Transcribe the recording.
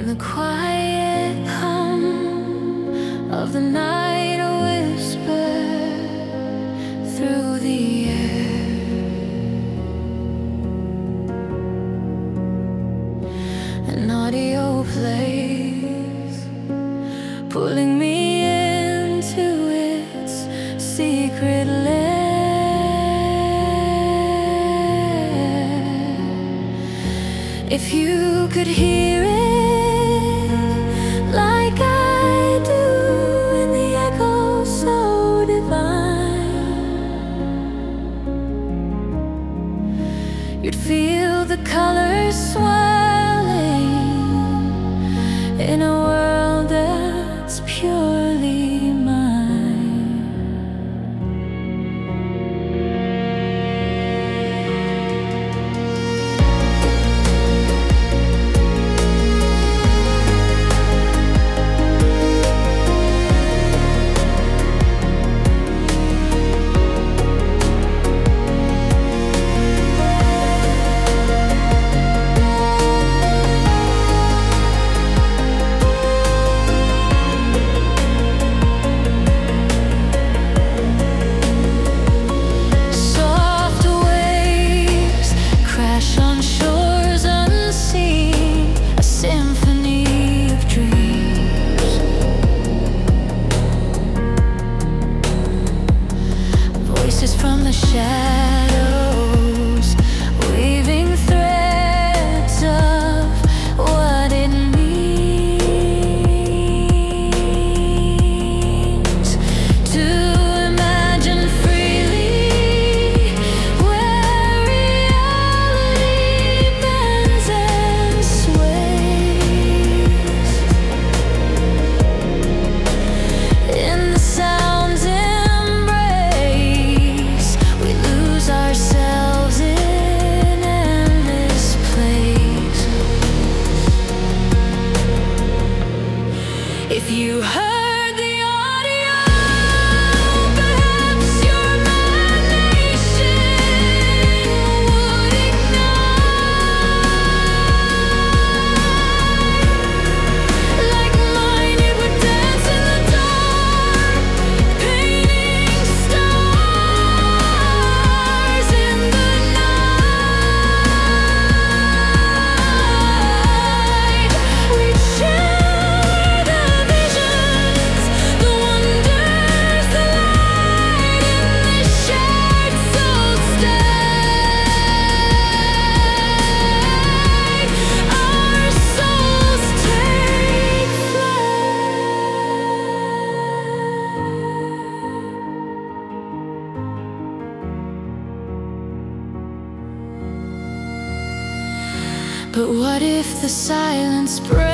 In the quiet hum of the night, a whisper through the air. An audio plays, pulling me into its secret lair. If you could hear it like I do, in the echo so divine, you'd feel the colors swirling in a world that's purely mine. From the shadows, weaving threads of what it means to imagine freely, where reality bends and sways. In the sounds ourselves in endless place. If you heard the audio, perhaps your imagination would ignite. Like mine, it would dance in the dark, painting stars in the night. We'd share the visions, the wonders, the light in this shared soul state. Our souls take flight. But what if the silence breaks?